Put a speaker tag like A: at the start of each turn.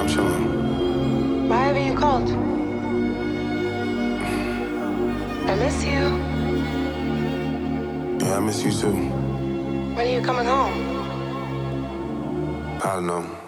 A: Shalom.
B: Why haven't you called? I miss you.
A: Yeah, I miss you too.
B: When are you coming home?
A: I don't know.